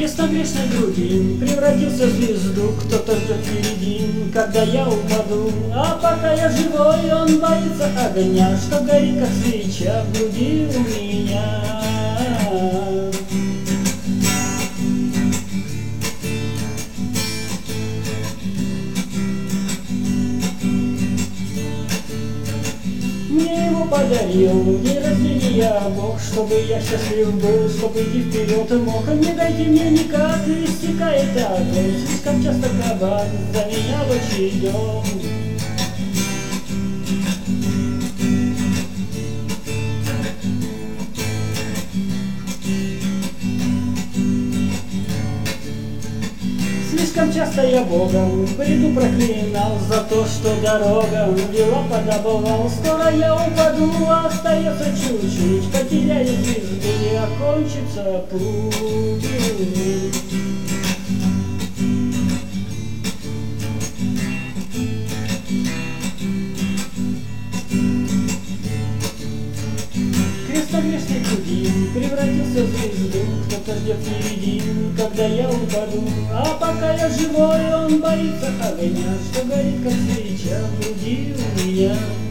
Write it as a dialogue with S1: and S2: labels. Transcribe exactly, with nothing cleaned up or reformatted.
S1: Крест на грешной груди превратился в звезду. Кто-то ждет впереди, когда я упаду. А пока я живой, он боится огня, что горит, как свеча в груди у меня. Мне его подарил день рождения Бог, чтобы я счастлив был, чтобы идти вперед мог. Не дайте мне никак, истекает огонь, слишком часто кабак за меня в очередом. Слишком часто я Бога в бреду проклинал за то, что дорога вела под обвал. Скоро я упаду, остается чуть-чуть, потеряю звезду и окончится путь. Крест на грешной груди превратился в звезду. Кто-то ждет впереди, когда я упаду. А пока я живой, он боится огня, что горит, как свеча в груди у меня.